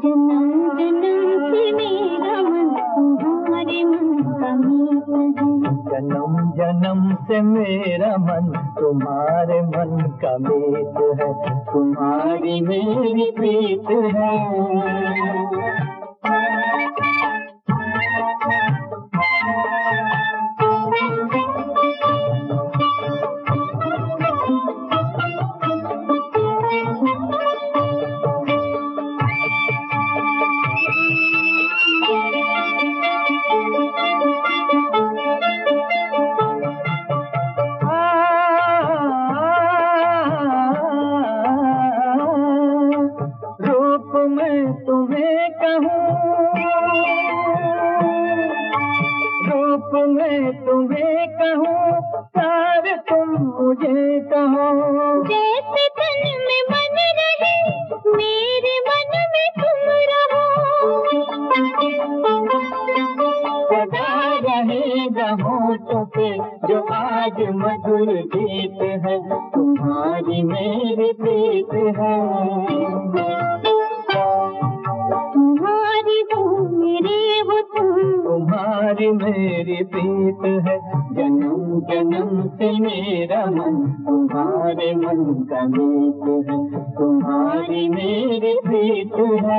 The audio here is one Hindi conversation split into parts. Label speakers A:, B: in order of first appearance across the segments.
A: जन्म जन्म से मेरा मन तुम्हारे मन का मीत है।
B: जन्म जन्म से मेरा मन तुम्हारे मन का मीत है। तुम्हारी मेरी प्रीत है। मैं तुम्हें कहूँ, रूप में तुम्हें कहूँ, प्यार तुम मुझे कहो।
A: जैसे तन में मन रहे, मेरे मन में तुम रहो।
B: सदा रहेगा होठों पे जो आज मधुर गीत है। तुम्हारी मेरी प्रीत है। तुम्हारी मेरी प्रीत है। जन्म जन्म से मेरा मन तुम्हारे मन का मीत है। तुम्हारी मेरी प्रीत है।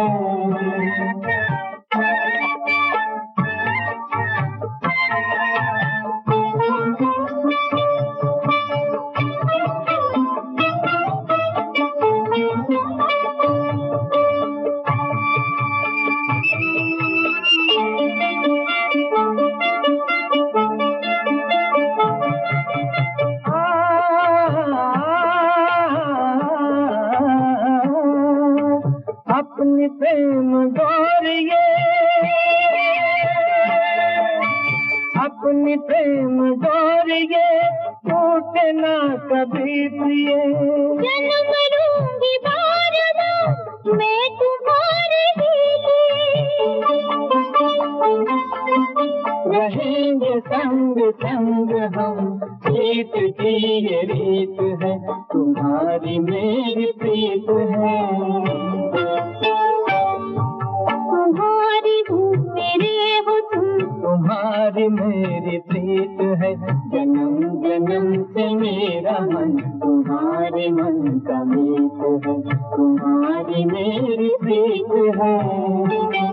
B: अपनी प्रेम डोरिए, अपनी प्रेम डोरिए टूटे ना कभी प्रिय।
A: जन्म लूंगी बार बार मैं तुम्हारे
B: रहेंगे संग संग हम, प्रीत की ये रीत है। तुम्हारी मेरी प्रीत है।
A: तुम्हारी हूँ मेरे हो तुम,
B: तुम्हारी मेरी प्रीत है। जन्म जन्म से मेरा मन तुम्हारे मन का मीत है। तुम्हारी मेरी प्रीत है।